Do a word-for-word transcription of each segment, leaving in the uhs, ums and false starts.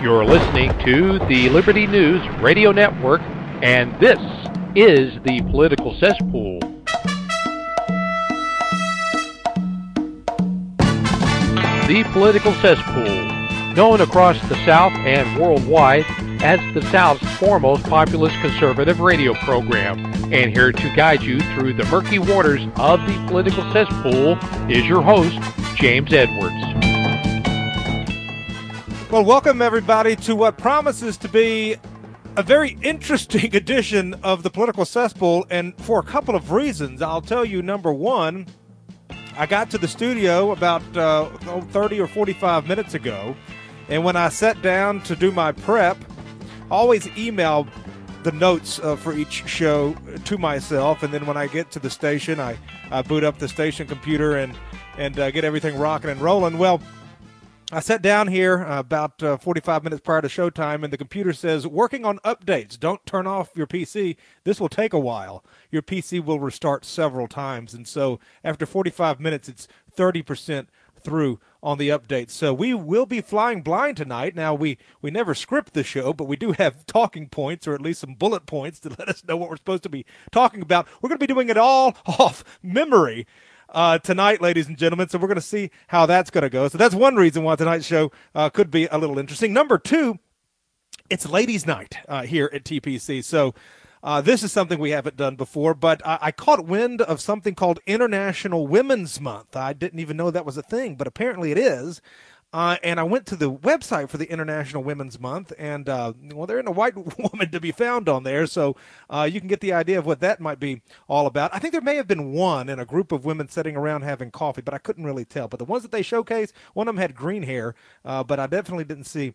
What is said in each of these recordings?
You're listening to the Liberty News Radio Network, and this is the Political Cesspool. The Political Cesspool, known across the South and worldwide as the South's foremost populist conservative radio program. And here to guide you through the murky waters of the Political Cesspool is your host, James Edwards. Well, welcome everybody to what promises to be a very interesting edition of the Political Cesspool, and for a couple of reasons. I'll tell you, number one, I got to the studio about uh, thirty or forty-five minutes ago, and when I sat down to do my prep, I always email the notes uh, for each show to myself, and then when I get to the station, I, I boot up the station computer and, and uh, get everything rocking and rolling. Well, I sat down here uh, about uh, forty-five minutes prior to showtime, and the computer says, working on updates. Don't turn off your P C. This will take a while. Your P C will restart several times. And so after forty-five minutes, it's thirty percent through on the updates. So we will be flying blind tonight. Now, we, we never script the show, but we do have talking points, or at least some bullet points to let us know what we're supposed to be talking about. We're going to be doing it all off memory Uh, tonight, ladies and gentlemen, so we're going to see how that's going to go. So that's one reason why tonight's show uh, could be a little interesting. Number two, it's ladies' night uh, here at T P C. So uh, this is something we haven't done before, but I, I caught wind of something called International Women's Month. I didn't even know that was a thing, but apparently it is. Uh, and I went to the website for the International Women's Month, and, uh, well, there ain't a white woman to be found on there, so uh, you can get the idea of what that might be all about. I think there may have been one in a group of women sitting around having coffee, but I couldn't really tell. But the ones that they showcased, one of them had green hair, uh, but I definitely didn't see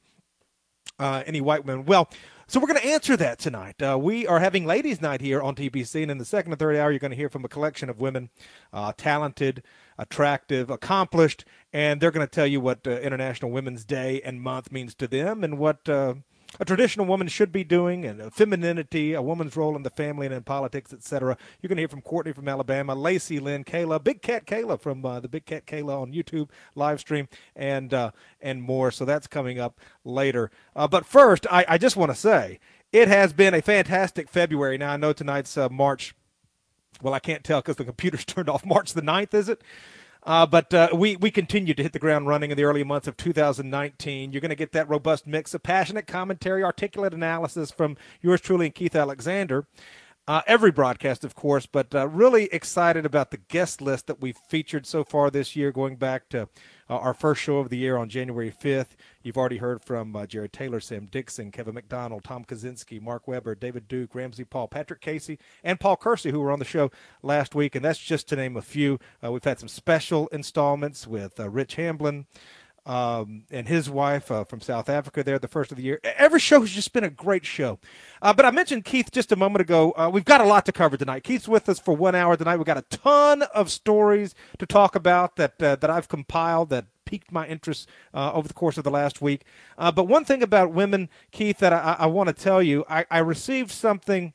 uh, any white women. Well, so we're going to answer that tonight. Uh, we are having Ladies' Night here on T P C, and in the second and third hour, you're going to hear from a collection of women, uh, talented, attractive, accomplished, and they're going to tell you what uh, International Women's Day and Month means to them, and what uh, a traditional woman should be doing, and uh, femininity, a woman's role in the family and in politics, et cetera. You're going to hear from Courtney from Alabama, Lacey Lynn, Kayla, Big Cat Kayla from uh, the Big Cat Kayla on YouTube live stream, and uh, and more. So that's coming up later. Uh, but first, I, I just want to say it has been a fantastic February. Now I know tonight's uh, March. Well, I can't tell because the computer's turned off. March the ninth, is it? Uh, but uh, we, we continue to hit the ground running in the early months of two thousand nineteen. You're going to get that robust mix of passionate commentary, articulate analysis from yours truly and Keith Alexander. Uh, every broadcast, of course, but uh, really excited about the guest list that we've featured so far this year, going back to uh, our first show of the year on January fifth. You've already heard from uh, Jared Taylor, Sam Dixon, Kevin McDonald, Tom Kaczynski, Mark Weber, David Duke, Ramsey Paul, Patrick Casey, and Paul Kersey, who were on the show last week, and that's just to name a few. Uh, we've had some special installments with uh, Rich Hamblin, Um, and his wife uh, from South Africa there the first of the year. Every show has just been a great show. Uh, but I mentioned Keith just a moment ago. Uh, we've got a lot to cover tonight. Keith's with us for one hour tonight. We've got a ton of stories to talk about that uh, that I've compiled that piqued my interest uh, over the course of the last week. Uh, but one thing about women, Keith, that I, I want to tell you, I, I received something,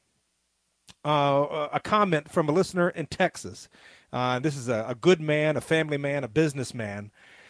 uh, a comment from a listener in Texas. Uh, this is a, a good man, a family man, a businessman.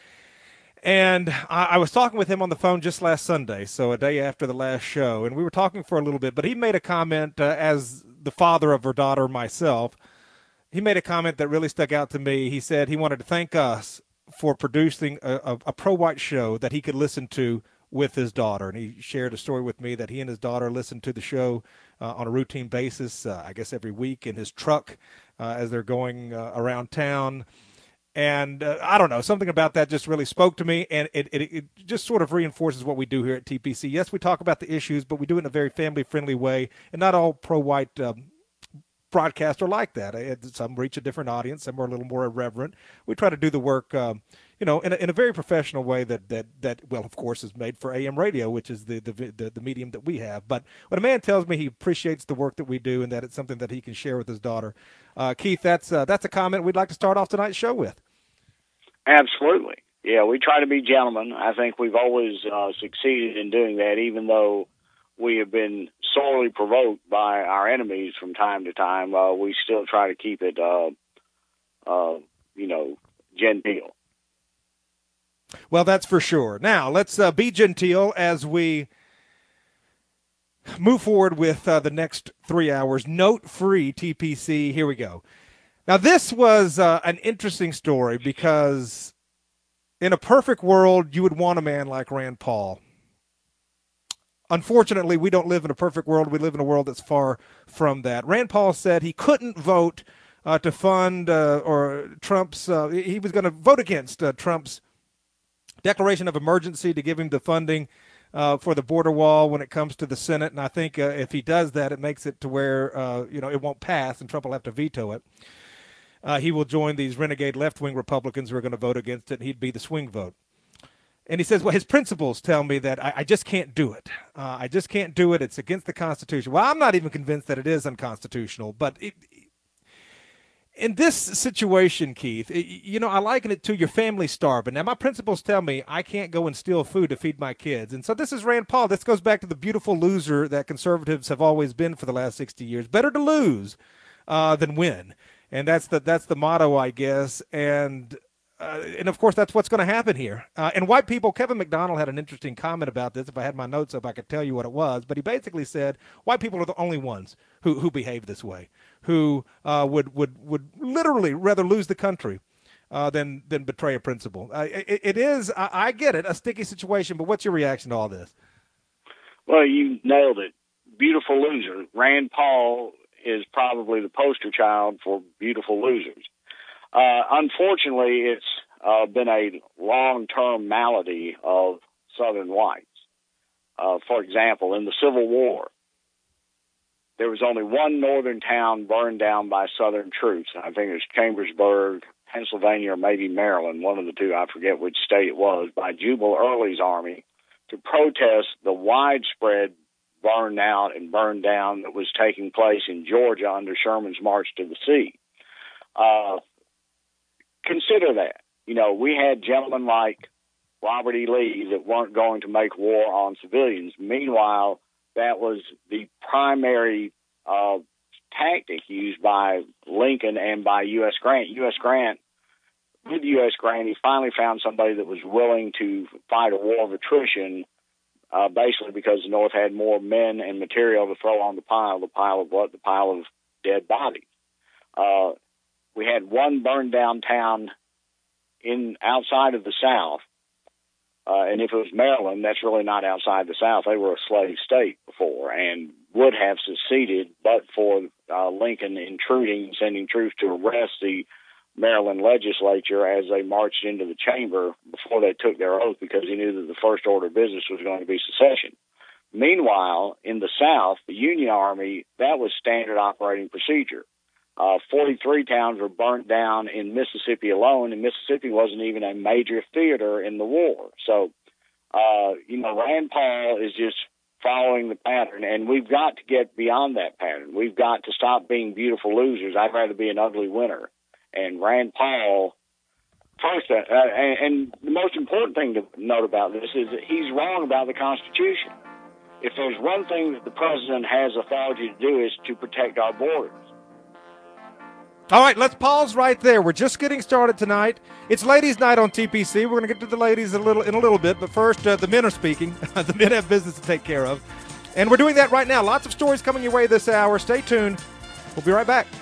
And I, I was talking with him on the phone just last Sunday, so a day after the last show, and we were talking for a little bit, but he made a comment uh, as the father of her daughter myself. He made a comment that really stuck out to me. He said he wanted to thank us for producing a, a, a pro-white show that he could listen to with his daughter. And he shared a story with me that he and his daughter listened to the show uh, on a routine basis, uh, I guess every week in his truck uh, as they're going uh, around town. And uh, I don't know, something about that just really spoke to me, and it, it, it just sort of reinforces what we do here at T P C. Yes, we talk about the issues, but we do it in a very family-friendly way, and not all pro-white um, broadcasts are like that. Some reach a different audience, some are a little more irreverent. We try to do the work, um, you know, in a, in a very professional way that, that, that, well, of course, is made for A M radio, which is the, the, the, the medium that we have. But when a man tells me he appreciates the work that we do and that it's something that he can share with his daughter, uh, Keith, that's uh, that's a comment we'd like to start off tonight's show with. Absolutely. Yeah, we try to be gentlemen. I think we've always uh, succeeded in doing that, even though we have been sorely provoked by our enemies from time to time. Uh, we still try to keep it, uh, uh, you know, genteel. Well, that's for sure. Now, let's uh, be genteel as we move forward with uh, the next three hours. Note-free T P C. Here we go. Now, this was uh, an interesting story because in a perfect world, you would want a man like Rand Paul. Unfortunately, we don't live in a perfect world. We live in a world that's far from that. Rand Paul said he couldn't vote uh, to fund uh, or Trump's uh, – he was going to vote against uh, Trump's declaration of emergency to give him the funding uh, for the border wall when it comes to the Senate. And I think uh, if he does that, it makes it to where, uh, you know, it won't pass and Trump will have to veto it. Uh, he will join these renegade left-wing Republicans who are going to vote against it, and he'd be the swing vote. And he says, well, his principles tell me that I, I just can't do it. Uh, I just can't do it. It's against the Constitution. Well, I'm not even convinced that it is unconstitutional. But it, in this situation, Keith, it, you know, I liken it to your family starving. Now, my principles tell me I can't go and steal food to feed my kids. And so this is Rand Paul. This goes back to the beautiful loser that conservatives have always been for the last sixty years. Better to lose uh, than win. And that's the that's the motto, I guess. And uh, and of course, that's what's going to happen here. Uh, and white people, Kevin McDonald had an interesting comment about this. If I had my notes up, I could tell you what it was. But he basically said white people are the only ones who, who behave this way, who uh, would would would literally rather lose the country uh, than than betray a principle. Uh, it, it is, I, I get it, a sticky situation. But what's your reaction to all this? Well, you nailed it. Beautiful loser. Rand Paul is probably the poster child for beautiful losers. Uh, unfortunately, it's uh, been a long-term malady of Southern whites. Uh, for example, in the Civil War, there was only one northern town burned down by Southern troops. I think it was Chambersburg, Pennsylvania, or maybe Maryland, one of the two, I forget which state it was, by Jubal Early's army to protest the widespread burned out and burned down that was taking place in Georgia under Sherman's March to the Sea. Uh, consider that. You know, we had gentlemen like Robert E. Lee that weren't going to make war on civilians. Meanwhile, that was the primary uh, tactic used by Lincoln and by U S. Grant. U S. Grant, with U S. Grant, he finally found somebody that was willing to fight a war of attrition, Uh, basically because the North had more men and material to throw on the pile. The pile of what? The pile of dead bodies. Uh, we had one burned down town in outside of the South, uh, and if it was Maryland, that's really not outside the South. They were a slave state before and would have seceded, but for uh, Lincoln intruding, sending troops to arrest the Maryland legislature as they marched into the chamber before they took their oath, because he knew that the first order of business was going to be secession. Meanwhile, in the South, the Union Army, that was standard operating procedure. Uh, forty-three towns were burnt down in Mississippi alone, and Mississippi wasn't even a major theater in the war. So, uh, you know, Rand Paul is just following the pattern, and we've got to get beyond that pattern. We've got to stop being beautiful losers. I'd rather be an ugly winner. And Rand Paul, first, uh, and, and the most important thing to note about this is that he's wrong about the Constitution. If there's one thing that the president has authority to do is to protect our borders. All right, let's pause right there. We're just getting started tonight. It's ladies' night on T P C. We're going to get to the ladies a little in a little bit, but first, uh, the men are speaking. The men have business to take care of, and we're doing that right now. Lots of stories coming your way this hour. Stay tuned. We'll be right back.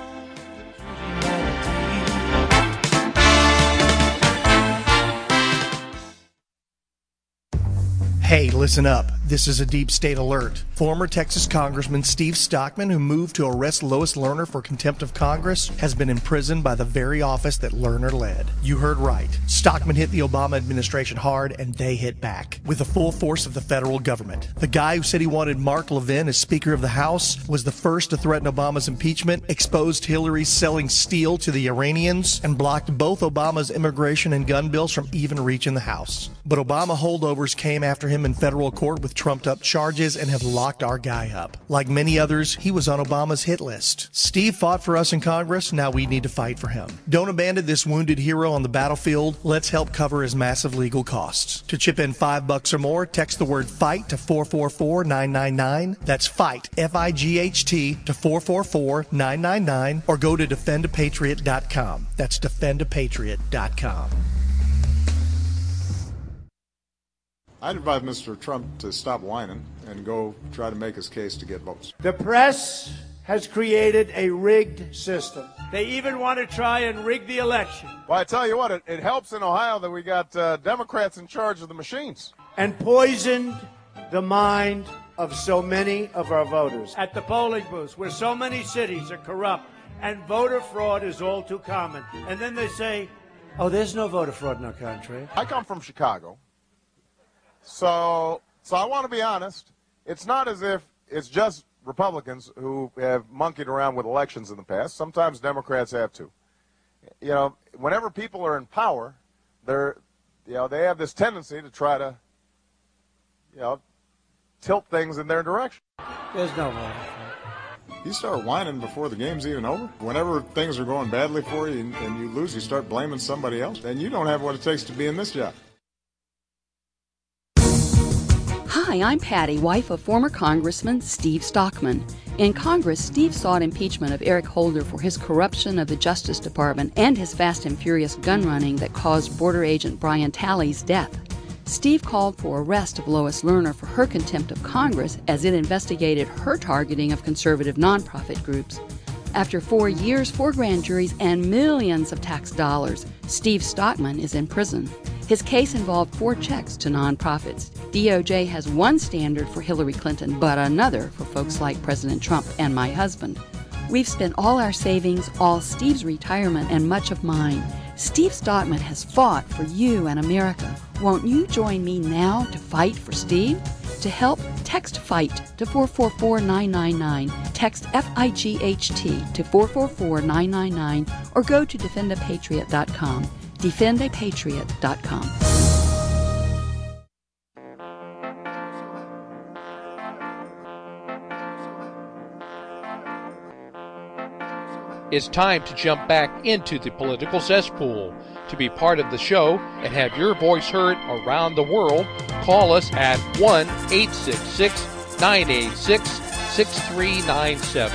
Hey, listen up. This is a deep state alert. Former Texas Congressman Steve Stockman, who moved to arrest Lois Lerner for contempt of Congress, has been imprisoned by the very office that Lerner led. You heard right. Stockman hit the Obama administration hard, and they hit back with the full force of the federal government. The guy who said he wanted Mark Levin as Speaker of the House was the first to threaten Obama's impeachment, exposed Hillary selling steel to the Iranians, and blocked both Obama's immigration and gun bills from even reaching the House. But Obama holdovers came after him in federal court with trumped-up charges and have locked our guy up. Like many others, he was on Obama's hit list. Steve fought for us in Congress. Now we need to fight for him. Don't abandon this wounded hero on the battlefield. Let's help cover his massive legal costs. To chip in five bucks or more, text the word FIGHT to four four four nine nine nine. That's FIGHT, F I G H T, to four four four nine nine nine, or go to defend a patriot dot com. That's defend a patriot dot com. I'd advise Mister Trump to stop whining and go try to make his case to get votes. The press has created a rigged system. They even want to try and rig the election. Well, I tell you what, it, it helps in Ohio that we got uh, Democrats in charge of the machines. And poisoned the mind of so many of our voters. At the polling booths, where so many cities are corrupt and voter fraud is all too common. And then they say, oh, there's no voter fraud in our country. I come from Chicago. So, so I want to be honest. It's not as if it's just Republicans who have monkeyed around with elections in the past. Sometimes Democrats have too. You know, whenever people are in power, they're, you know, they have this tendency to try to, you know, tilt things in their direction. There's no voter fraud. You start whining before the game's even over. Whenever things are going badly for you and, and you lose, you start blaming somebody else. And you don't have what it takes to be in this job. Hi, I'm Patty, wife of former Congressman Steve Stockman. In Congress, Steve sought impeachment of Eric Holder for his corruption of the Justice Department and his fast and furious gun running that caused border agent Brian Talley's death. Steve called for arrest of Lois Lerner for her contempt of Congress as it investigated her targeting of conservative nonprofit groups. After four years, four grand juries, and millions of tax dollars, Steve Stockman is in prison. His case involved four checks to nonprofits. D O J has one standard for Hillary Clinton, but another for folks like President Trump and my husband. We've spent all our savings, all Steve's retirement, and much of mine. Steve Stockman has fought for you and America. Won't you join me now to fight for Steve? To help, text FIGHT to four four four nine nine nine. Text F I G H T to four four four nine nine nine or go to defend a patriot dot com. defend a patriot dot com. It's time to jump back into the political cesspool. To be part of the show and have your voice heard around the world, call us at one eight six six, nine eight six, six three nine seven.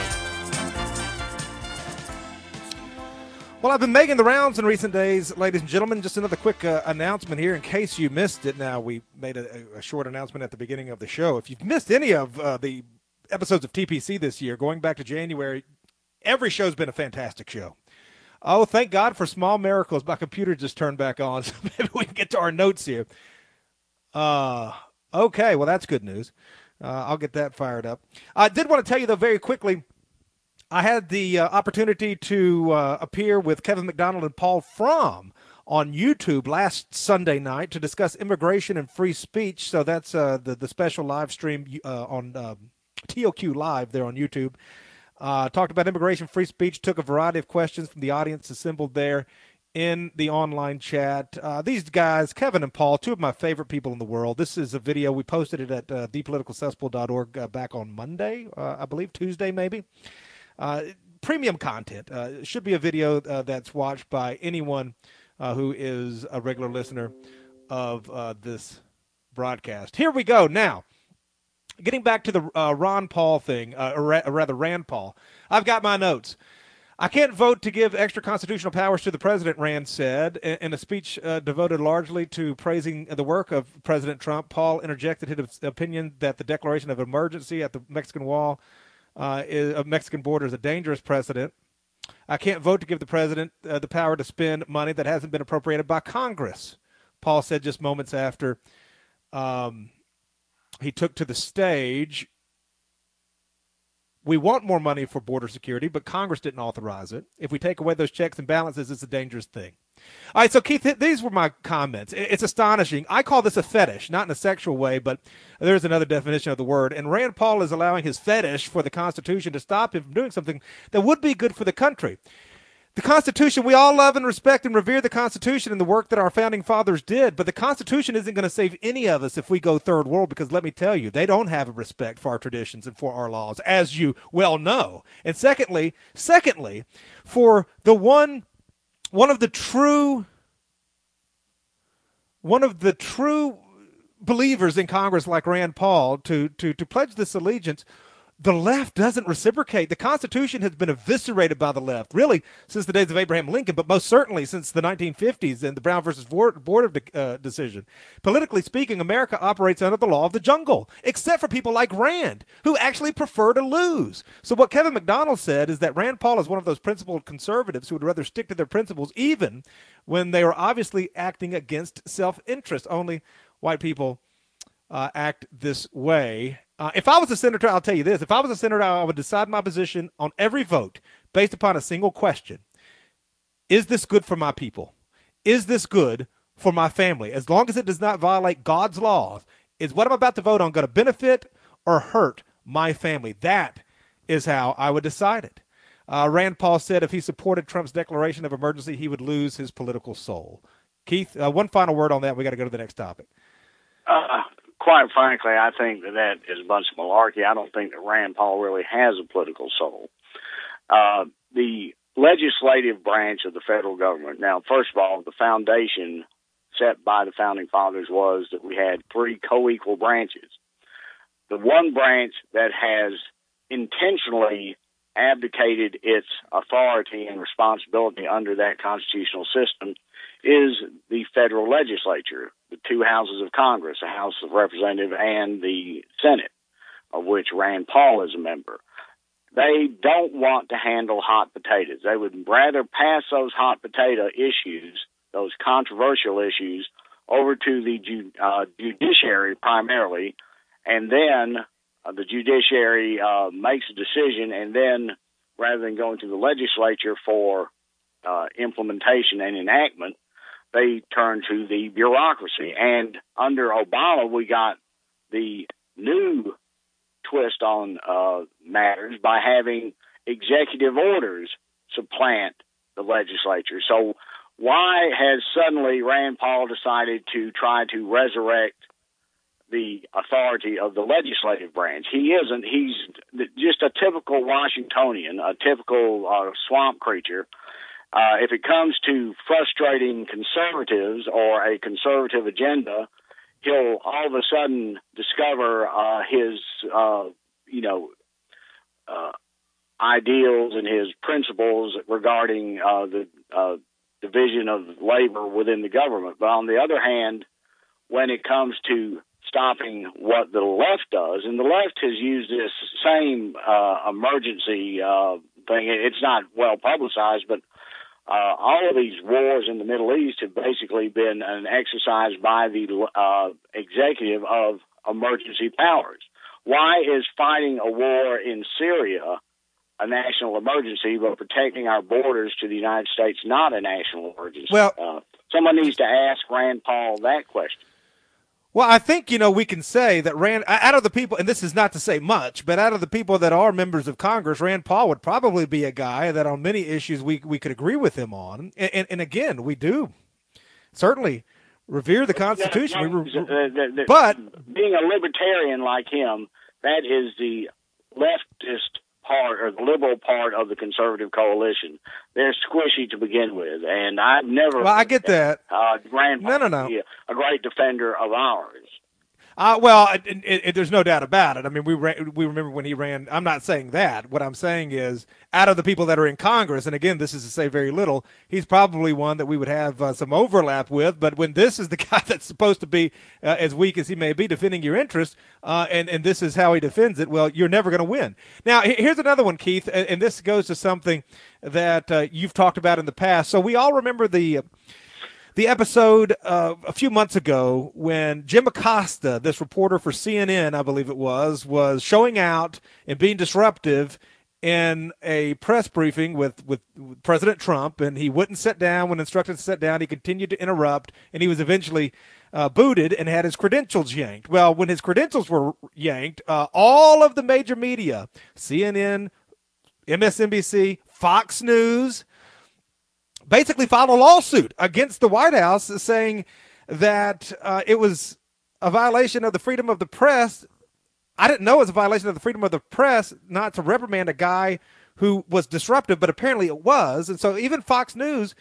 Well, I've been making the rounds in recent days, ladies and gentlemen. Just another quick uh, announcement here in case you missed it. Now, we made a, a short announcement at the beginning of the show. If you've missed any of uh, the episodes of T P C this year, going back to January, every show's been a fantastic show. Oh, thank God for small miracles. My computer just turned back on, so maybe we can get to our notes here. Uh, okay, well, that's good news. Uh, I'll get that fired up. I did want to tell you, though, very quickly, I had the uh, opportunity to uh, appear with Kevin McDonald and Paul Fromm on YouTube last Sunday night to discuss immigration and free speech. So that's uh, the, the special live stream uh, on uh, T O Q Live there on YouTube. Uh, talked about immigration, free speech, took a variety of questions from the audience assembled there in the online chat. Uh, these guys, Kevin and Paul, two of my favorite people in the world. This is a video. We posted it at uh, the political cesspool dot org uh, back on Monday, uh, I believe, Tuesday maybe. Uh, premium content. Uh, it should be a video uh, that's watched by anyone uh, who is a regular listener of uh, this broadcast. Here we go now. Getting back to the uh, Ron Paul thing, uh, or, ra- or rather Rand Paul, I've got my notes. I can't vote to give extra constitutional powers to the president, Rand said. In, in a speech uh, devoted largely to praising the work of President Trump, Paul interjected his opinion that the declaration of emergency at the Mexican wall, uh, is, of Mexican border is a dangerous precedent. I can't vote to give the president uh, the power to spend money that hasn't been appropriated by Congress, Paul said just moments after um, he took to the stage. We want more money for border security, but Congress didn't authorize it. If we take away those checks and balances, it's a dangerous thing. All right, so Keith, these were my comments. It's astonishing. I call this a fetish, not in a sexual way, but there's another definition of the word. And Rand Paul is allowing his fetish for the Constitution to stop him from doing something that would be good for the country. The Constitution, we all love and respect and revere the Constitution and the work that our founding fathers did, but the Constitution isn't going to save any of us if we go third world, because let me tell you, they don't have a respect for our traditions and for our laws, as you well know. And secondly, secondly, for the one, one of the true, one of the true believers in Congress like Rand Paul to, to, to pledge this allegiance, the left doesn't reciprocate. The Constitution has been eviscerated by the left, really, since the days of Abraham Lincoln, but most certainly since the nineteen fifties and the Brown versus Board of uh, decision. Politically speaking, America operates under the law of the jungle, except for people like Rand, who actually prefer to lose. So what Kevin McDonald said is that Rand Paul is one of those principled conservatives who would rather stick to their principles, even when they are obviously acting against self-interest. Only white people uh, act this way. Uh, if I was a senator, I'll tell you this. If I was a senator, I would decide my position on every vote based upon a single question. Is this good for my people? Is this good for my family? As long as it does not violate God's laws, is what I'm about to vote on going to benefit or hurt my family? That is how I would decide it. Uh, Rand Paul said if he supported Trump's declaration of emergency, he would lose his political soul. Keith, uh, one final word on that. We got to go to the next topic. Uh, quite frankly, I think that that is a bunch of malarkey. I don't think that Rand Paul really has a political soul. Uh, the legislative branch of the federal government. Now, first of all, the foundation set by the founding fathers was that we had three co-equal branches. The one branch that has intentionally abdicated its authority and responsibility under that constitutional system is the federal legislature, the two houses of Congress, the House of Representatives and the Senate, of which Rand Paul is a member. They don't want to handle hot potatoes. They would rather pass those hot potato issues, those controversial issues, over to the ju- uh, judiciary primarily, and then uh, the judiciary uh, makes a decision, and then rather than going to the legislature for uh, implementation and enactment, they turn to the bureaucracy. And under Obama, we got the new twist on uh, matters by having executive orders supplant the legislature. So why has suddenly Rand Paul decided to try to resurrect the authority of the legislative branch? He isn't. He's just a typical Washingtonian, a typical uh, swamp creature. Uh, if it comes to frustrating conservatives or a conservative agenda, he'll all of a sudden discover uh, his, uh, you know, uh, ideals and his principles regarding uh, the uh, division of labor within the government. But on the other hand, when it comes to stopping what the left does, and the left has used this same uh, emergency uh, thing, it's not well publicized, but Uh, all of these wars in the Middle East have basically been an exercise by the uh, executive of emergency powers. Why is fighting a war in Syria a national emergency, but protecting our borders to the United States not a national emergency? Well, uh, someone needs to ask Rand Paul that question. Well, I think, you know, we can say that Rand, out of the people, and this is not to say much, but out of the people that are members of Congress, Rand Paul would probably be a guy that on many issues we we could agree with him on. And, and, and again, we do certainly revere the Constitution. Yeah, yeah, we re- the, the, the, but being a libertarian like him, that is the leftist part or the liberal part of the conservative coalition. They're squishy to begin with, and I've never. Well, I get that. Uh, Rand Paul no, no, no. Be a great defender of ours. Uh, well, it, it, it, there's no doubt about it. I mean, we ran, we remember when he ran. I'm not saying that. What I'm saying is, out of the people that are in Congress, and again, this is to say very little, he's probably one that we would have uh, some overlap with. But when this is the guy that's supposed to be uh, as weak as he may be defending your interests, uh, and and this is how he defends it, well, you're never going to win. Now, here's another one, Keith, and, and this goes to something that uh, you've talked about in the past. So we all remember the. Uh, The episode uh, a few months ago when Jim Acosta, this reporter for C N N, I believe it was, was showing out and being disruptive in a press briefing with, with President Trump, and he wouldn't sit down when instructed to sit down. He continued to interrupt, and he was eventually uh, booted and had his credentials yanked. Well, when his credentials were yanked, uh, all of the major media, C N N, M S N B C, Fox News, basically filed a lawsuit against the White House saying that uh, it was a violation of the freedom of the press. I didn't know it was a violation of the freedom of the press not to reprimand a guy who was disruptive, but apparently it was. And so even Fox News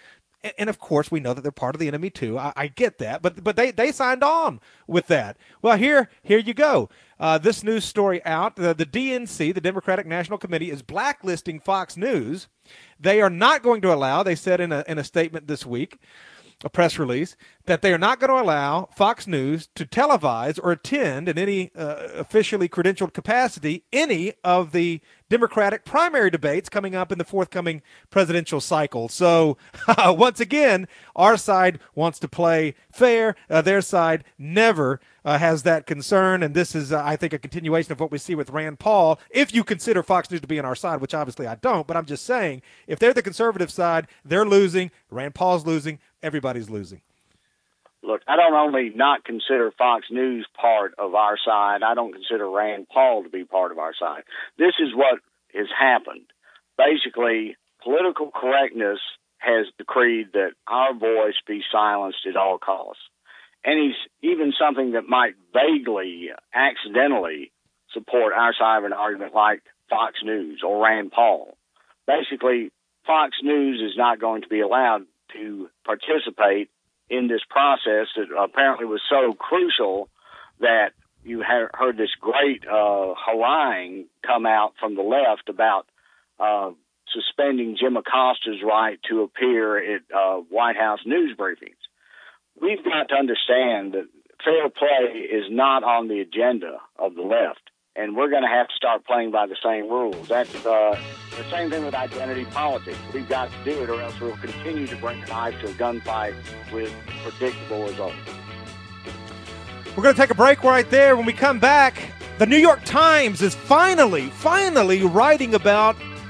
And, of course, we know that they're part of the enemy, too. I, I get that. But but they, they signed on with that. Well, here, here you go. Uh, this news story out. The, the D N C, the Democratic National Committee, is blacklisting Fox News. They are not going to allow, they said in a, in a statement this week, a press release, that they are not going to allow Fox News to televise or attend in any uh, officially credentialed capacity any of the Democratic primary debates coming up in the forthcoming presidential cycle. So uh, once again, our side wants to play fair. Uh, their side never uh, has that concern. And this is, uh, I think, a continuation of what we see with Rand Paul, if you consider Fox News to be on our side, which obviously I don't. But I'm just saying, if they're the conservative side, they're losing. Rand Paul's losing. Everybody's losing. Look, I don't only not consider Fox News part of our side, I don't consider Rand Paul to be part of our side. This is what has happened. Basically, political correctness has decreed that our voice be silenced at all costs. And he's even something that might vaguely, accidentally support our side of an argument like Fox News or Rand Paul. Basically, Fox News is not going to be allowed to participate in this process that apparently was so crucial that you ha- heard this great uh, harangue come out from the left about uh, suspending Jim Acosta's right to appear at uh, White House news briefings. We've got to understand that fair play is not on the agenda of the left, and we're going to have to start playing by the same rules. That's uh, the same thing with identity politics. We've got to do it, or else we'll continue to bring the knife to a gunfight with predictable results. We're going to take a break right there. When we come back, the New York Times is finally, finally writing about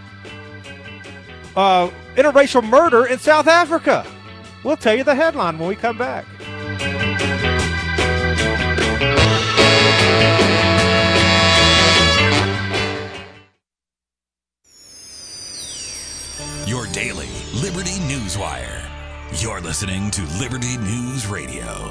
uh, interracial murder in South Africa. We'll tell you the headline when we come back. Your daily Liberty News Wire. You're listening to Liberty News Radio.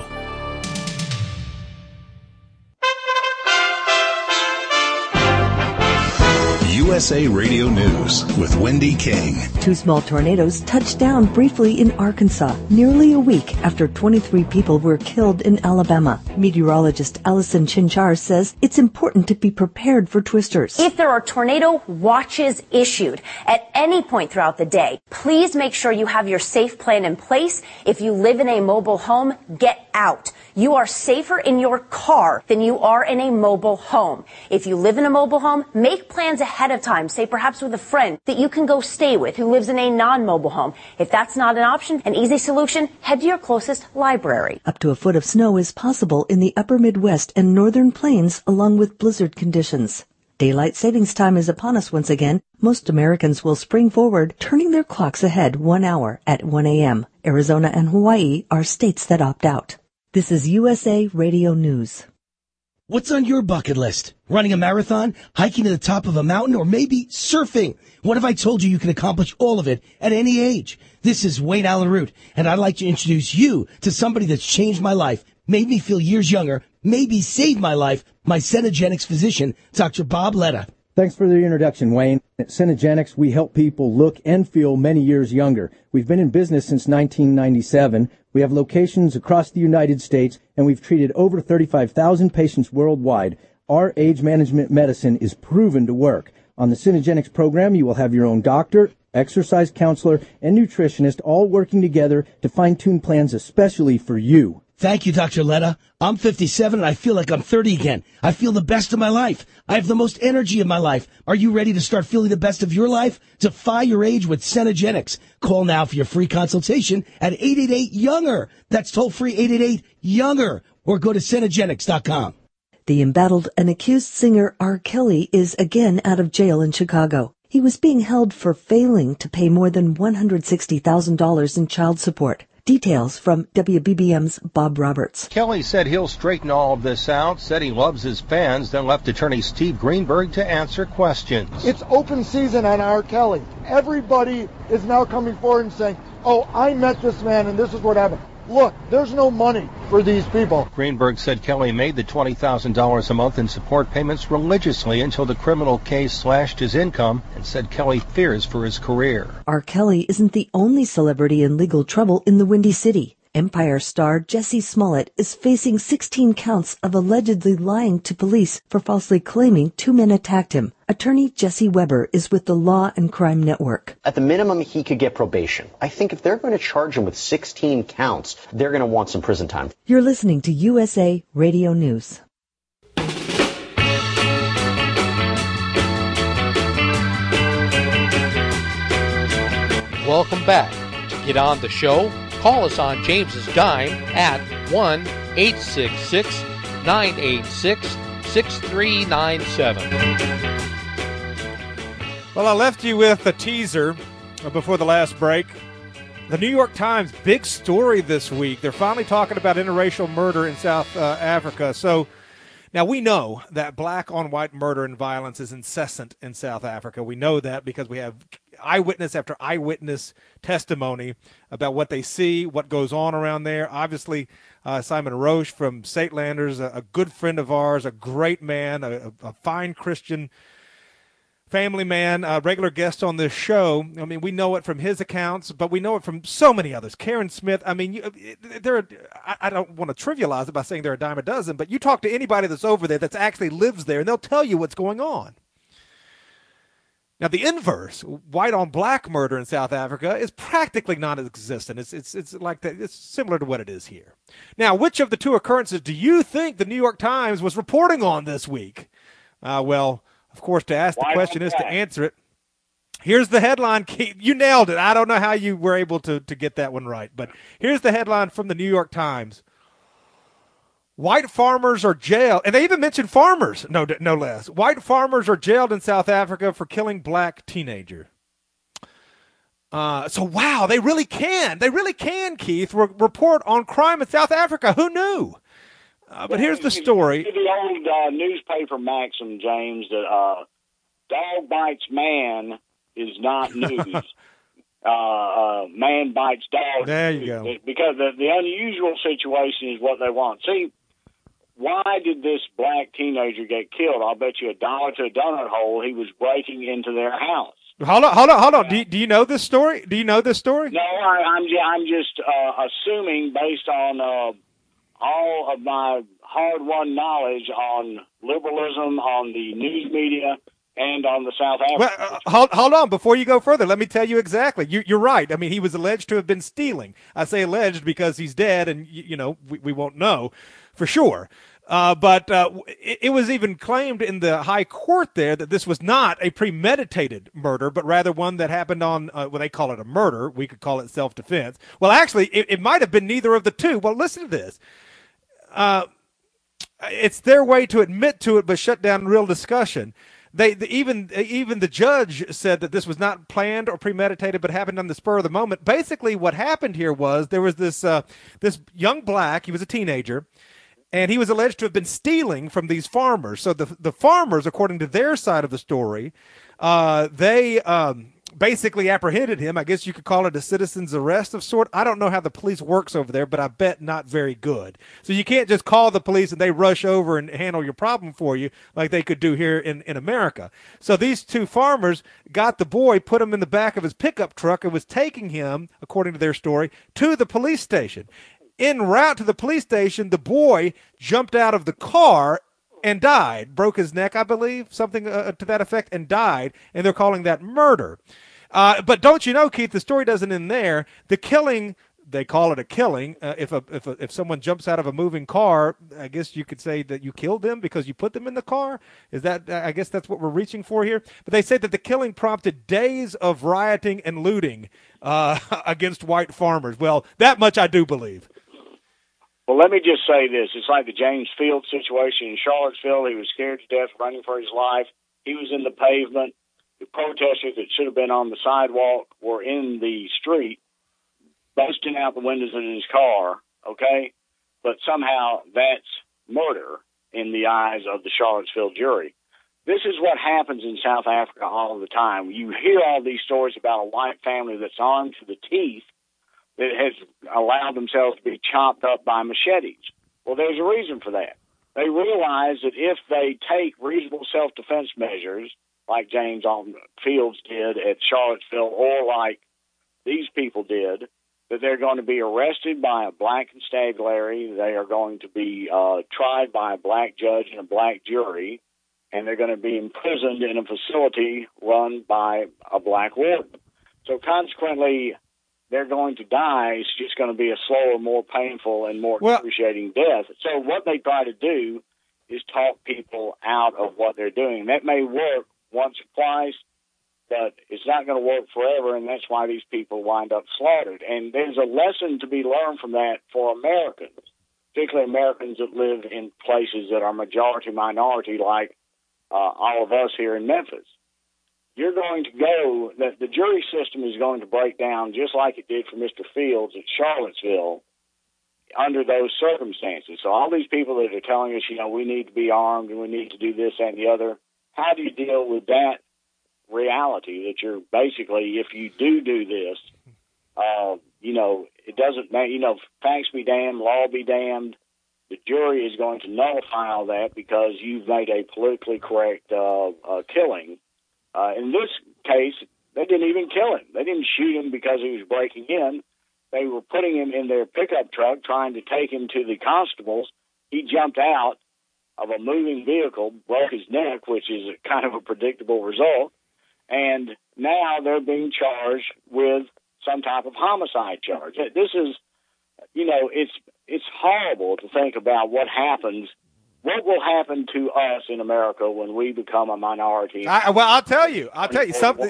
U S A Radio News with Wendy King. Two small tornadoes touched down briefly in Arkansas, nearly a week after twenty-three people were killed in Alabama. Meteorologist Allison Chinchar says it's important to be prepared for twisters. If there are tornado watches issued at any point throughout the day, please make sure you have your safe plan in place. If you live in a mobile home, get out. You are safer in your car than you are in a mobile home. If you live in a mobile home, make plans ahead of time, say perhaps with a friend that you can go stay with who lives in a non-mobile home. If that's not an option, an easy solution, head to your closest library. Up to a foot of snow is possible in the upper Midwest and northern plains, along with blizzard conditions. Daylight savings time is upon us once again. Most Americans will spring forward, turning their clocks ahead one hour at one a.m. Arizona and Hawaii are states that opt out. This is U S A Radio News. What's on your bucket list? Running a marathon, hiking to the top of a mountain, or maybe surfing? What if I told you you can accomplish all of it at any age? This is Wayne Allen Root, and I'd like to introduce you to somebody that's changed my life, made me feel years younger, maybe saved my life, my Cenegenics physician, Doctor Bob Letta. Thanks for the introduction, Wayne. At Cenegenics, we help people look and feel many years younger. We've been in business since nineteen ninety-seven. We have locations across the United States, and we've treated over thirty-five thousand patients worldwide. Our age management medicine is proven to work. On the Cenegenics program, you will have your own doctor, exercise counselor, and nutritionist all working together to fine-tune plans especially for you. Thank you, Doctor Letta. I'm fifty-seven and I feel like I'm thirty again. I feel the best of my life. I have the most energy of my life. Are you ready to start feeling the best of your life? Defy your age with Cenegenics. Call now for your free consultation at eight eight eight, younger. That's toll free eight eight eight, younger. Or go to Cenegenics dot com. The embattled and accused singer R. Kelly is again out of jail in Chicago. He was being held for failing to pay more than one hundred sixty thousand dollars in child support. Details from W B B M's Bob Roberts. Kelly said he'll straighten all of this out, said he loves his fans, then left attorney Steve Greenberg to answer questions. It's open season on R. Kelly. Everybody is now coming forward and saying, oh, I met this man and this is what happened. look, there's no money for these people. Greenberg said Kelly made the twenty thousand dollars a month in support payments religiously until the criminal case slashed his income, and said Kelly fears for his career. R. Kelly isn't the only celebrity in legal trouble in the Windy City. Empire star Jussie Smollett is facing sixteen counts of allegedly lying to police for falsely claiming two men attacked him. Attorney Jesse Weber is with the Law and Crime Network. At the minimum, he could get probation. I think if they're going to charge him with sixteen counts, they're going to want some prison time. You're listening to U S A Radio News. Welcome back. To get on the show, call us on James's Dime at one eight six six, nine eight six, six three nine seven. Well, I left you with a teaser before the last break. The New York Times, big story this week. They're finally talking about interracial murder in South uh, Africa. So now we know that black-on-white murder and violence is incessant in South Africa. We know that because we have eyewitness after eyewitness testimony about what they see, what goes on around there. Obviously, uh, Simon Roche from Statelanders, a, a good friend of ours, a great man, a, a fine Christian family man, a regular guest on this show. I mean, we know it from his accounts, but we know it from so many others. Karen Smith, I mean, you, there. I, I don't want to trivialize it by saying they're a dime a dozen, but you talk to anybody that's over there that's actually lives there, and they'll tell you what's going on. Now, the inverse, white on black murder in South Africa, is practically non-existent. It's it's it's like that. It's similar to what it is here. Now, which of the two occurrences do you think the New York Times was reporting on this week? Uh, well, of course, to ask the question is to answer it. Here's the headline. You nailed it. I don't know how you were able to to get that one right, but here's the headline from the New York Times. White farmers are jailed, and they even mentioned farmers, no no less. White farmers are jailed in South Africa for killing black teenager. Uh, so, wow, they really can. They really can, Keith, re- report on crime in South Africa. Who knew? Uh, but here's the story. The old uh, newspaper maxim, James, that uh, dog bites man is not news. uh, uh, man bites dog. There you go. Because the, the unusual situation is what they want. See, why did this black teenager get killed? I'll bet you a dollar to a donut hole he was breaking into their house. Hold on, hold on, hold on. Do you, do you know this story? Do you know this story? No, I, I'm, ju- I'm just uh, assuming based on uh, all of my hard-won knowledge on liberalism, on the news media, and on the South African. Well, uh, hold, hold on. Before you go further, let me tell you exactly. You, you're right. I mean, he was alleged to have been stealing. I say alleged because he's dead, and, you, you know, we, we won't know for sure. Uh, but uh, it, it was even claimed in the high court there that this was not a premeditated murder, but rather one that happened on, uh, well, they call it a murder. We could call it self-defense. Well, actually, it, it might have been neither of the two. Well, listen to this. Uh, it's their way to admit to it but shut down real discussion. They, the, even even the judge said that this was not planned or premeditated, but happened on the spur of the moment. Basically, what happened here was there was this uh, this young black. He was a teenager, and he was alleged to have been stealing from these farmers. So the the farmers, according to their side of the story, uh, they um, basically apprehended him. I guess you could call it a citizen's arrest of sort. I don't know how the police works over there, but I bet not very good. So you can't just call the police and they rush over and handle your problem for you like they could do here in, in America. So these two farmers got the boy, put him in the back of his pickup truck, and was taking him, according to their story, to the police station. En route to the police station, the boy jumped out of the car and died, broke his neck, I believe, something uh, to that effect, and died, and they're calling that murder. Uh, but don't you know, Keith, the story doesn't end there. The killing, they call it a killing. Uh, if a, if a, if someone jumps out of a moving car, I guess you could say that you killed them because you put them in the car. Is that? I guess that's what we're reaching for here. But they say that the killing prompted days of rioting and looting uh, against white farmers. Well, that much I do believe. Well, let me just say this. It's like the James Field situation in Charlottesville. He was scared to death, running for his life. He was in the pavement. The protesters that should have been on the sidewalk were in the street, busting out the windows of his car, okay? But somehow that's murder in the eyes of the Charlottesville jury. This is what happens in South Africa all the time. You hear all these stories about a white family that's armed to the teeth that has allowed themselves to be chopped up by machetes. Well, there's a reason for that. They realize that if they take reasonable self-defense measures, like James Alton Fields did at Charlottesville, or like these people did, that they're going to be arrested by a black constabulary, they are going to be uh, tried by a black judge and a black jury, and they're going to be imprisoned in a facility run by a black warden. So consequently, they're going to die. It's just going to be a slower, more painful, and more well, excruciating death. So what they try to do is talk people out of what they're doing. That may work once or twice, but it's not going to work forever, and that's why these people wind up slaughtered. And there's a lesson to be learned from that for Americans, particularly Americans that live in places that are majority-minority, like uh, all of us here in Memphis. You're going to go, that the jury system is going to break down just like it did for Mister Fields at Charlottesville under those circumstances. So all these people that are telling us, you know, we need to be armed and we need to do this and the other, how do you deal with that reality that you're basically, if you do do this, uh, you know, it doesn't matter, you know, facts be damned, law be damned. The jury is going to nullify all that because you've made a politically correct uh, uh, killing. Uh, in this case, they didn't even kill him. They didn't shoot him because he was breaking in. They were putting him in their pickup truck, trying to take him to the constables. He jumped out of a moving vehicle, broke his neck, which is a kind of a predictable result. And now they're being charged with some type of homicide charge. This is, you know, it's it's horrible to think about what happens. What will happen to us in America when we become a minority? I, well, I'll tell you. I'll tell you something.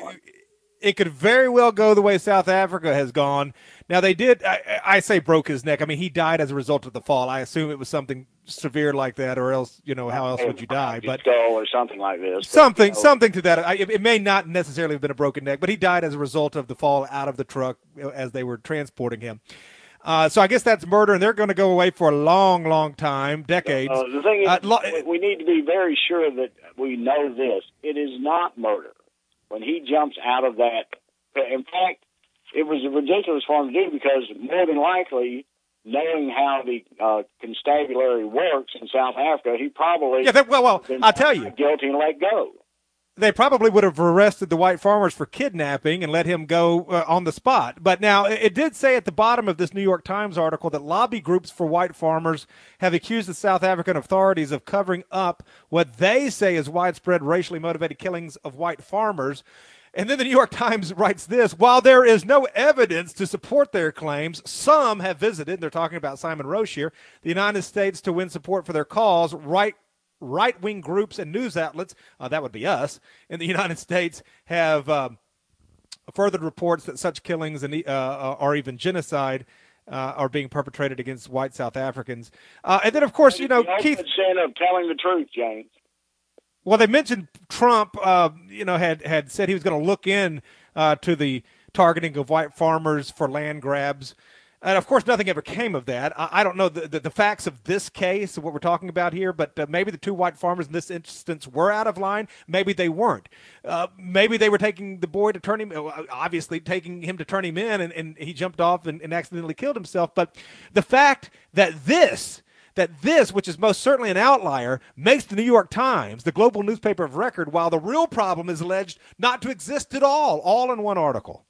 It could very well go the way South Africa has gone. Now, they did, I, I say broke his neck. I mean, he died as a result of the fall. I assume it was something severe like that, or else, you know, how else would you die? But skull or something like this. Something, but, you know, something to that. I, it, it may not necessarily have been a broken neck, but he died as a result of the fall out of the truck as they were transporting him. Uh, so I guess that's murder, and they're going to go away for a long, long time, decades. Uh, the thing is, uh, lo- we need to be very sure that we know this. It is not murder. When he jumps out of that, in fact, it was ridiculous for him to do because more than likely, knowing how the uh, constabulary works in South Africa, he probably yeah. That, well, well, I'll tell you, guilty and let go. They probably would have arrested the white farmers for kidnapping and let him go uh, on the spot. But now it did say at the bottom of this New York Times article that lobby groups for white farmers have accused the South African authorities of covering up what they say is widespread racially motivated killings of white farmers. And then the New York Times writes this: while there is no evidence to support their claims, some have visited, and they're talking about Simon Roche here, the United States to win support for their cause. Right Right-wing groups and news outlets, uh, that would be us, in the United States have um, furthered reports that such killings and, uh, or even genocide uh, are being perpetrated against white South Africans. Uh, and then, of course, you know, the Keith... sin of telling the truth, James. Well, they mentioned Trump, uh, you know, had, had said he was going to look in uh, to the targeting of white farmers for land grabs. And, of course, nothing ever came of that. I, I don't know the, the, the facts of this case, what we're talking about here, but uh, maybe the two white farmers in this instance were out of line. Maybe they weren't. Uh, maybe they were taking the boy to turn him, obviously taking him to turn him in, and, and he jumped off and, and accidentally killed himself. But the fact that this, that this, which is most certainly an outlier, makes the New York Times, the global newspaper of record, while the real problem is alleged not to exist at all, all in one article.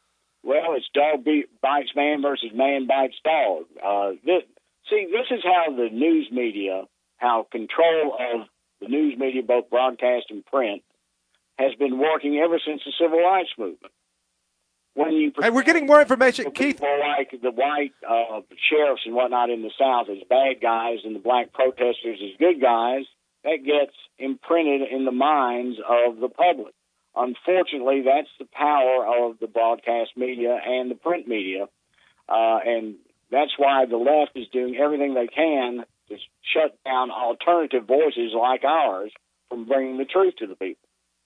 Well, it's dog bites man versus man bites dog. Uh, this, see, this is how the news media, how control of the news media, both broadcast and print, has been working ever since the Civil Rights Movement. When you hey, we're getting more information, Keith. Like the white uh, sheriffs and whatnot in the South as bad guys and the black protesters as good guys, that gets imprinted in the minds of the public. Unfortunately, that's the power of the broadcast media and the print media, uh, and that's why the left is doing everything they can to shut down alternative voices like ours from bringing the truth to the people.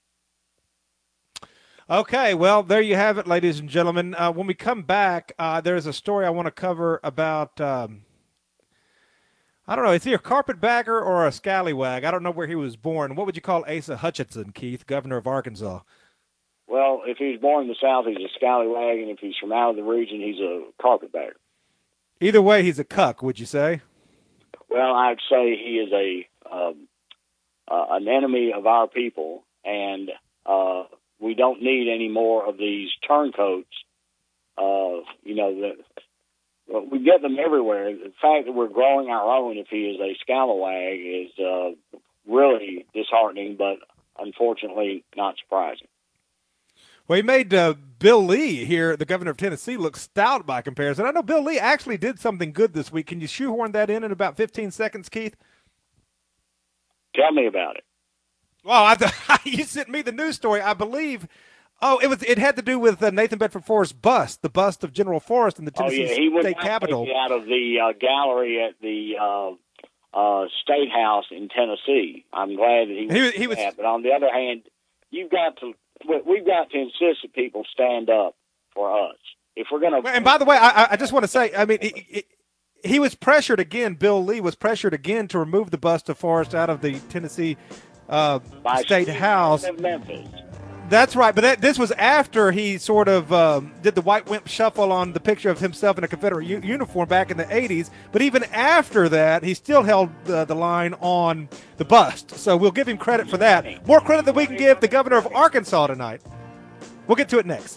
Okay, well, there you have it, ladies and gentlemen. Uh, when we come back, uh, there's a story I want to cover about, um, I don't know, is he a carpetbagger or a scallywag? I don't know where he was born. What would you call Asa Hutchinson, Keith, governor of Arkansas? Well, if he's born in the South, he's a scallywag, and if he's from out of the region, he's a carpetbagger. Either way, he's a cuck, would you say? Well, I'd say he is a um, uh, an enemy of our people, and uh, we don't need any more of these turncoats. Uh, you know, the, well, we get them everywhere. The fact that we're growing our own, if he is a scallywag, is uh, really disheartening, but unfortunately not surprising. Well, he made uh, Bill Lee here, the governor of Tennessee, look stout by comparison. I know Bill Lee actually did something good this week. Can you shoehorn that in in about fifteen seconds, Keith? Tell me about it. Well, I th- you sent me the news story, I believe. Oh, it was. It had to do with uh, Nathan Bedford Forrest's bust, the bust of General Forrest in the Tennessee oh, yeah. he was State Capitol. Out of the uh, gallery at the uh, uh, State House in Tennessee. I'm glad that he was. He, was, he was that. But on the other hand, you've got to. We've got to insist that people stand up for us. If we're going to. And by the way, I, I just want to say, I mean, it, it, he was pressured again. Bill Lee was pressured again to remove the bust of Forrest out of the Tennessee uh, State House. Of Memphis. That's right, but that, this was after he sort of um, did the white wimp shuffle on the picture of himself in a Confederate u- uniform back in the eighties. But even after that, he still held uh, the line on the bust. So we'll give him credit for that. More credit than we can give the governor of Arkansas tonight. We'll get to it next.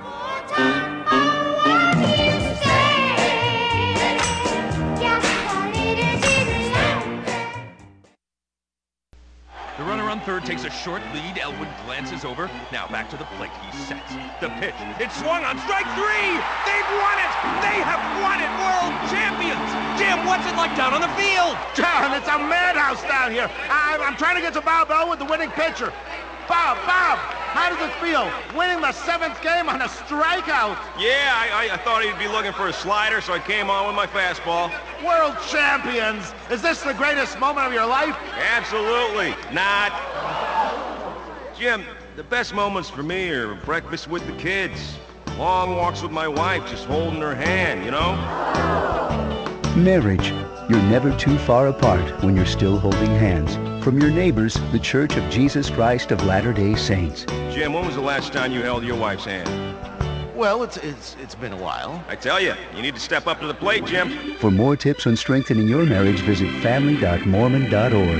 The runner on third takes a short lead. Elwood glances over. Now back to the plate. He sets the pitch. It's swung on strike three. They've won it. They have won it. World champions. Jim, what's it like down on the field? John, it's a madhouse down here. I'm, I'm trying to get to Bob Elwood, the winning pitcher. Bob, Bob, how does it feel winning the seventh game on a strikeout? Yeah, I, I, I thought he'd be looking for a slider, so I came on with my fastball. World champions! Is this the greatest moment of your life? Absolutely not. Jim, the best moments for me are breakfast with the kids, long walks with my wife, just holding her hand, you know? Marriage. You're never too far apart when you're still holding hands. From your neighbors, the Church of Jesus Christ of Latter-day Saints. Jim, when was the last time you held your wife's hand? Well, it's it's it's been a while. I tell you, you need to step up to the plate, Jim. For more tips on strengthening your marriage, visit family dot mormon dot org.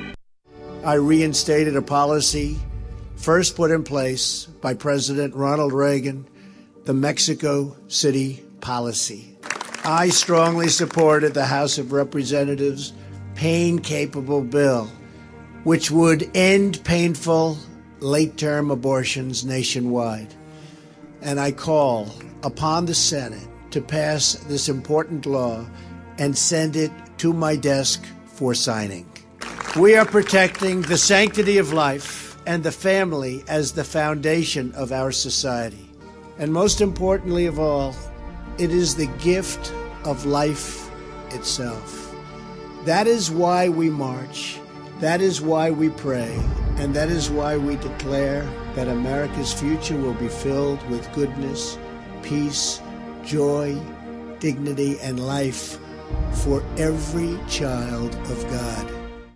I reinstated a policy first put in place by President Ronald Reagan, the Mexico City policy. I strongly supported the House of Representatives' pain-capable bill, which would end painful late-term abortions nationwide. And I call upon the Senate to pass this important law and send it to my desk for signing. We are protecting the sanctity of life and the family as the foundation of our society. And most importantly of all, it is the gift of life itself. That is why we march. That is why we pray. And that is why we declare that America's future will be filled with goodness, peace, joy, dignity, and life for every child of God.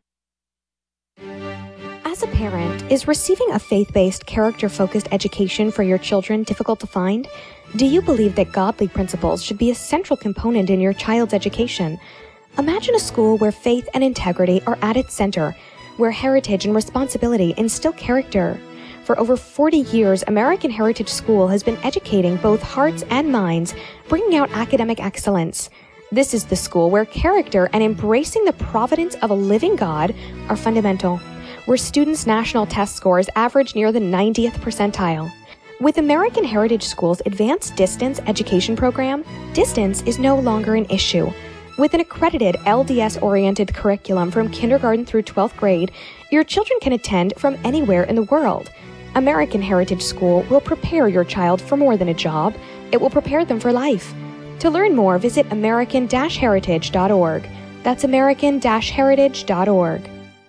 As a parent, is receiving a faith-based, character-focused education for your children difficult to find? Do you believe that godly principles should be a central component in your child's education? Imagine a school where faith and integrity are at its center, where heritage and responsibility instill character. For over forty years, American Heritage School has been educating both hearts and minds, bringing out academic excellence. This is the school where character and embracing the providence of a living God are fundamental, where students' national test scores average near the ninetieth percentile. With American Heritage School's Advanced Distance Education Program, distance is no longer an issue. With an accredited L D S-oriented curriculum from kindergarten through twelfth grade, your children can attend from anywhere in the world. American Heritage School will prepare your child for more than a job. It will prepare them for life. To learn more, visit american dash heritage dot org. That's american dash heritage dot org.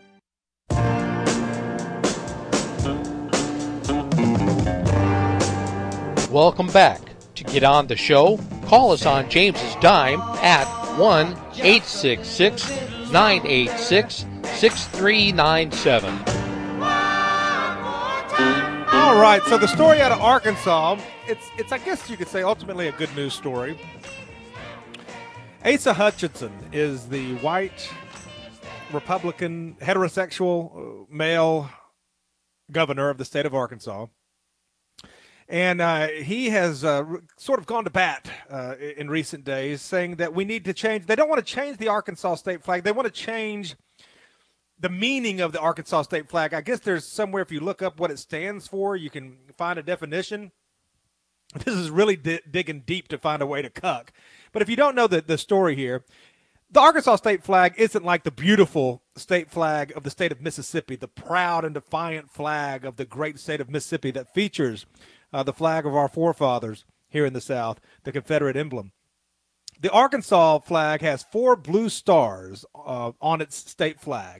Welcome back. To get on the show, call us on James's Dime at one eight six six, nine eight six, six three nine seven. All right, so the story out of Arkansas, it's, it's I guess you could say, ultimately a good news story. Asa Hutchinson is the white, Republican, heterosexual, male governor of the state of Arkansas. And uh, he has uh, sort of gone to bat uh, in recent days, saying that we need to change. They don't want to change the Arkansas state flag. They want to change the meaning of the Arkansas state flag. I guess there's somewhere, if you look up what it stands for, you can find a definition. This is really di- digging deep to find a way to cuck. But if you don't know the, the story here, the Arkansas state flag isn't like the beautiful state flag of the state of Mississippi, the proud and defiant flag of the great state of Mississippi that features uh, the flag of our forefathers here in the South, the Confederate emblem. The Arkansas flag has four blue stars uh, on its state flag.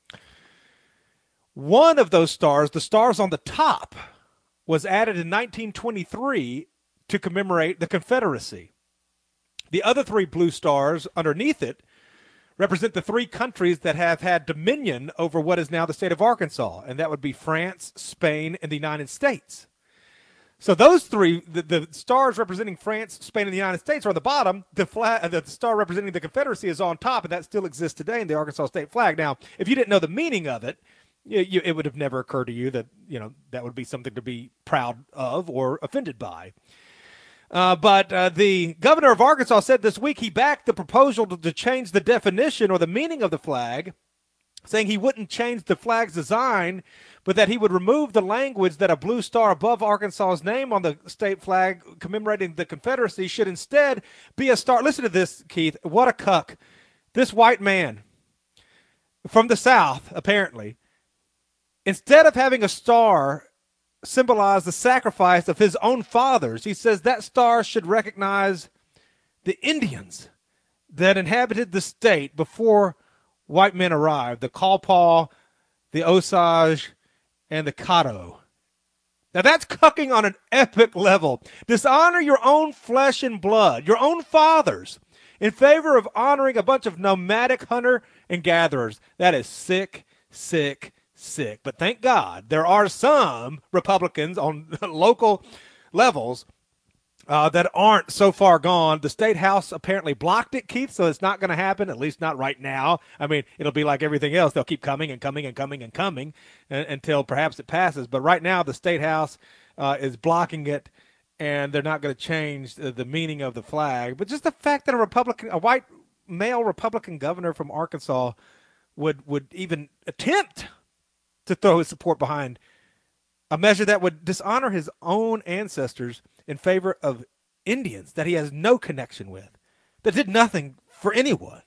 One of those stars, the stars on the top, was added in nineteen twenty-three to commemorate the Confederacy. The other three blue stars underneath it represent the three countries that have had dominion over what is now the state of Arkansas, and that would be France, Spain, and the United States. So those three, the, the stars representing France, Spain, and the United States are on the bottom. The, flag, the star representing the Confederacy is on top, and that still exists today in the Arkansas state flag. Now, if you didn't know the meaning of it, you, you, it would have never occurred to you that, you know, that would be something to be proud of or offended by. Uh, but uh, the governor of Arkansas said this week he backed the proposal to, to change the definition or the meaning of the flag, saying he wouldn't change the flag's design, but that he would remove the language that a blue star above Arkansas's name on the state flag commemorating the Confederacy should instead be a star. Listen to this, Keith. What a cuck. This white man from the South, apparently, instead of having a star symbolize the sacrifice of his own fathers, he says that star should recognize the Indians that inhabited the state before white men arrived, the Quapaw, the Osage, and the Caddo. Now that's cucking on an epic level. Dishonor your own flesh and blood, your own fathers, in favor of honoring a bunch of nomadic hunter and gatherers. That is sick, sick, sick. But thank God there are some Republicans on local levels uh, that aren't so far gone. The state house apparently blocked it, Keith, so it's not going to happen, at least not right now. I mean, it'll be like everything else. They'll keep coming and coming and coming and coming uh, until perhaps it passes. But right now the state house uh, is blocking it, and they're not going to change the, the meaning of the flag. But just the fact that a Republican, a white male Republican governor from Arkansas would would even attempt to throw his support behind a measure that would dishonor his own ancestors in favor of Indians that he has no connection with, that did nothing for anyone.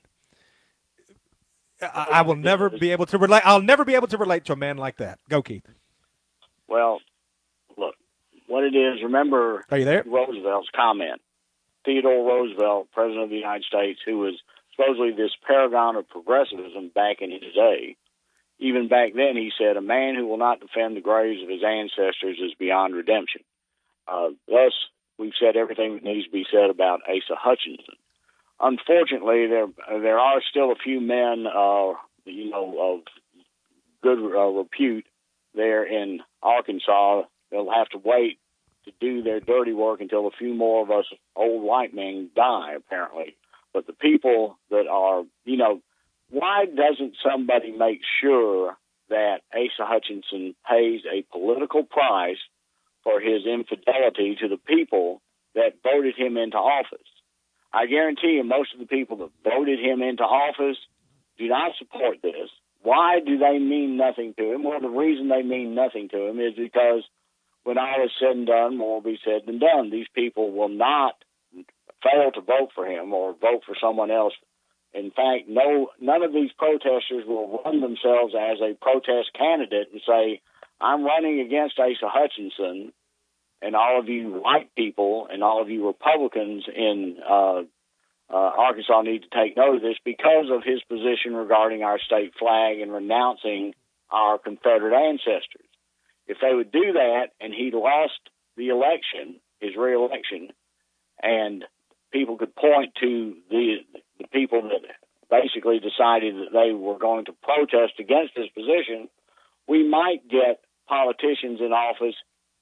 I, I will never be able to relate. I'll never be able to relate to a man like that. Go, Keith. Well, look, what it is, remember Are you there? Roosevelt's comment. Theodore Roosevelt, President of the United States, who was supposedly this paragon of progressivism back in his day. Even back then, he said, a man who will not defend the graves of his ancestors is beyond redemption. Uh, thus, we've said everything that needs to be said about Asa Hutchinson. Unfortunately, there there are still a few men, uh, you know, of good uh, repute there in Arkansas. They'll have to wait to do their dirty work until a few more of us old white men die, apparently. But the people that are, you know, why doesn't somebody make sure that Asa Hutchinson pays a political price for his infidelity to the people that voted him into office? I guarantee you most of the people that voted him into office do not support this. Why do they mean nothing to him? Well, the reason they mean nothing to him is because when all is said and done, more will be said than done. These people will not fail to vote for him or vote for someone else. In fact, no, none of these protesters will run themselves as a protest candidate and say, I'm running against Asa Hutchinson, and all of you white people and all of you Republicans in uh, uh, Arkansas need to take note of this because of his position regarding our state flag and renouncing our Confederate ancestors. If they would do that and he lost the election, his re-election, and people could point to the the people that basically decided that they were going to protest against his position, we might get politicians in office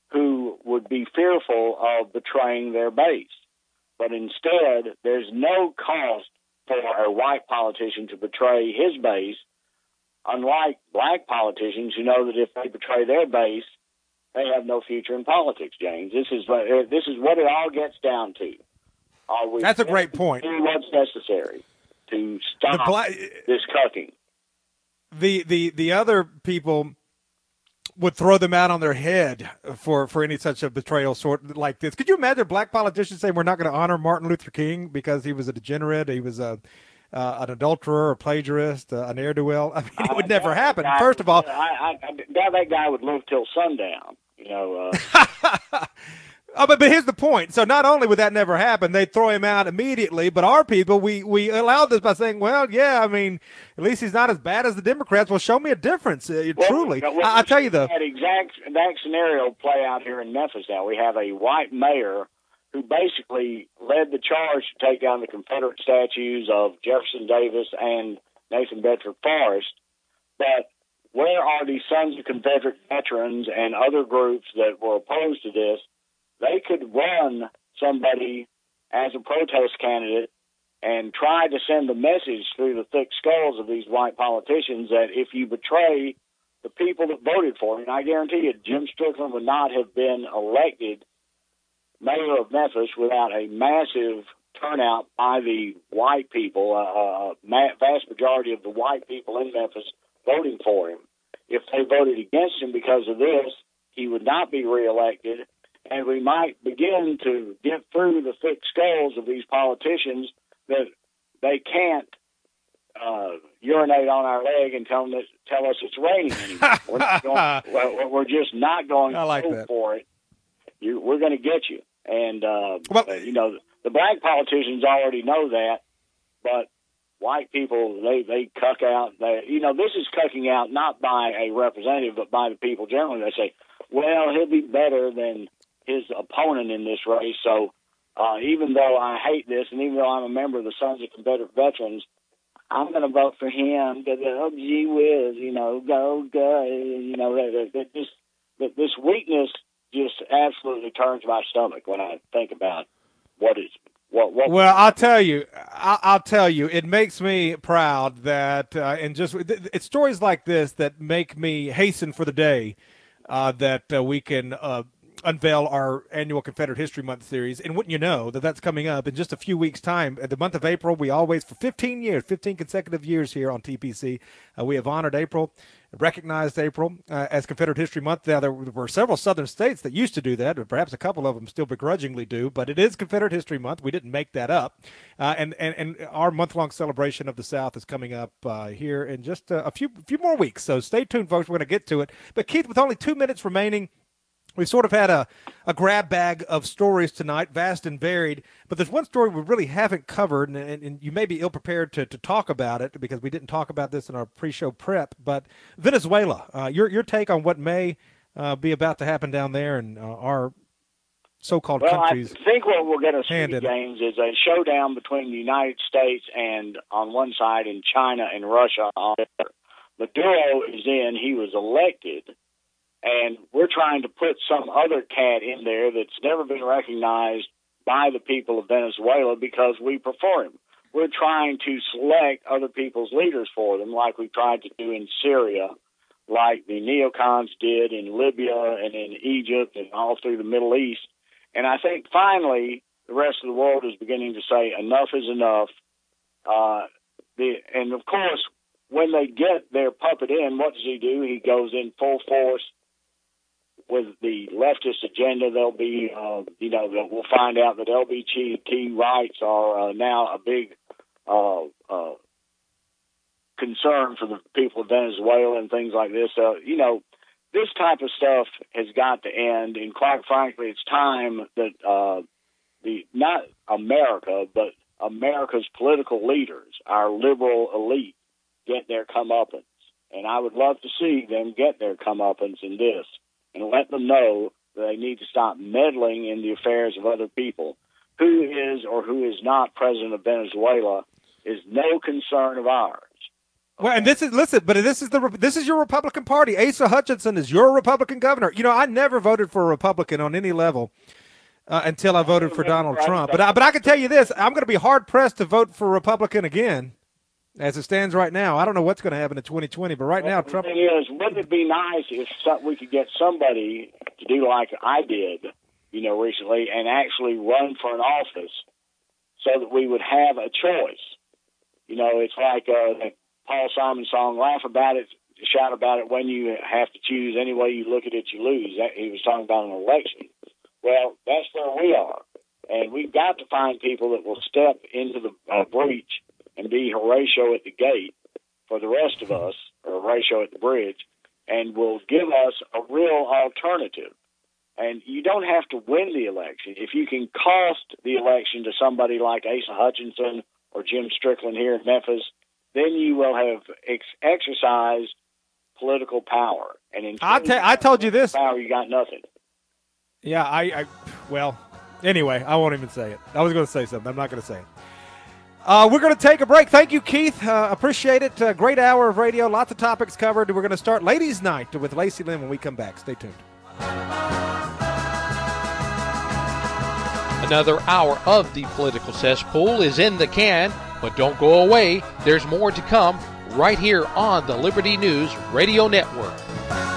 who would be fearful of betraying their base. But instead, there's no cost for a white politician to betray his base, unlike black politicians who know that if they betray their base, they have no future in politics, James. This is what, this is what it all gets down to. Are we That's a great point. Do what's necessary to stop black, this cucking. The, the, the other people would throw them out on their head for, for any such a betrayal sort like this. Could you imagine black politicians saying we're not going to honor Martin Luther King because he was a degenerate, he was a uh, an adulterer, a plagiarist, uh, a ne'er-do-well? I mean, it would never happen. Guy, First of all, I, I, I doubt that guy would live till sundown. You know. Uh, Oh, but, but here's the point. So not only would that never happen, they'd throw him out immediately, but our people, we, we allowed this by saying, well, yeah, I mean, at least he's not as bad as the Democrats. Well, show me a difference, uh, well, truly. Well, I, I tell you, though. That exact, that scenario play out here in Memphis now. We have a white mayor who basically led the charge to take down the Confederate statues of Jefferson Davis and Nathan Bedford Forrest. But where are these Sons of Confederate Veterans and other groups that were opposed to this? They could run somebody as a protest candidate and try to send a message through the thick skulls of these white politicians that if you betray the people that voted for him, and I guarantee you Jim Strickland would not have been elected mayor of Memphis without a massive turnout by the white people, a uh, uh, vast majority of the white people in Memphis voting for him. If they voted against him because of this, he would not be reelected. And we might begin to get through the thick skulls of these politicians that they can't uh, urinate on our leg and tell, them that, tell us it's raining anymore. we're, not going, we're just not going I like to go that. for it. You, we're going to get you. And, uh, well, you know, the black politicians already know that, but white people, they, they cuck out. They, you know, this is cucking out not by a representative, but by the people generally. They say, well, he'll be better than his opponent in this race. So uh, even though I hate this, and even though I'm a member of the Sons of Confederate Veterans, I'm going to vote for him because, oh, gee whiz, you know, go, go, you know, that, that, this, that this weakness just absolutely turns my stomach when I think about what is what. what well, I'll tell you, I'll, I'll tell you, it makes me proud that, uh, and just it's stories like this that make me hasten for the day uh, that uh, we can uh, unveil our annual Confederate History Month series. And wouldn't you know that that's coming up in just a few weeks' time. At the month of April, we always, for fifteen years, fifteen consecutive years here on T P C, uh, we have honored April, recognized April uh, as Confederate History Month. Now, there were several southern states that used to do that, but perhaps a couple of them still begrudgingly do, but it is Confederate History Month. We didn't make that up. Uh, and, and, and our month-long celebration of the South is coming up uh, here in just a, a few, few more weeks. So stay tuned, folks. We're going to get to it. But, Keith, with only two minutes remaining, we've sort of had a, a grab bag of stories tonight, vast and varied, but there's one story we really haven't covered, and, and, and you may be ill-prepared to, to talk about it because we didn't talk about this in our pre-show prep, but Venezuela, uh, your your take on what may uh, be about to happen down there and uh, our so-called well, countries. I think what we're going to see, handed. James, is a showdown between the United States and, on one side, and China and Russia on the other. Maduro is in. He was elected. And we're trying to put some other cat in there that's never been recognized by the people of Venezuela because we prefer him. We're trying to select other people's leaders for them, like we tried to do in Syria, like the neocons did in Libya and in Egypt and all through the Middle East. And I think finally the rest of the world is beginning to say enough is enough. Uh, the, and, of course, when they get their puppet in, what does he do? He goes in full force with the leftist agenda. They'll be, uh, you know, we'll find out that L G B T rights are uh, now a big uh, uh, concern for the people of Venezuela and things like this. Uh, you know, this type of stuff has got to end, and quite frankly, it's time that uh, the not America, but America's political leaders, our liberal elite, get their comeuppance. And I would love to see them get their comeuppance in this and let them know that they need to stop meddling in the affairs of other people. Who is or who is not president of Venezuela is no concern of ours. Well, and this is listen, but this is the this is your Republican Party. Asa Hutchinson is your Republican governor. You know, I never voted for a Republican on any level uh, until I voted for Donald Trump. But I, but I can tell you this: I'm going to be hard pressed to vote for a Republican again, as it stands right now. I don't know what's going to happen in twenty twenty, but right well, now, Trump. The thing is, wouldn't it be nice if some, we could get somebody to do like I did, you know, recently, and actually run for an office, so that we would have a choice. You know, it's like uh, the Paul Simon song, laugh about it, shout about it, when you have to choose. Any way you look at it, you lose. That, he was talking about an election. Well, that's where we are. And we've got to find people that will step into the uh, breach and be Horatio at the gate for the rest of us, or Horatio at the bridge, and will give us a real alternative. And you don't have to win the election. If you can cost the election to somebody like Asa Hutchinson or Jim Strickland here in Memphis, then you will have ex- exercised political power. And in I, ta- I told you this. Power, you got nothing. Yeah, I, I, well, anyway, I won't even say it. I was going to say something. I'm not going to say it. Uh, we're going to take a break. Thank you, Keith. Uh, appreciate it. Uh, great hour of radio. Lots of topics covered. We're going to start Ladies' Night with Lacey Lynn when we come back. Stay tuned. Another hour of the Political Cesspool is in the can, but don't go away. There's more to come right here on the Liberty News Radio Network.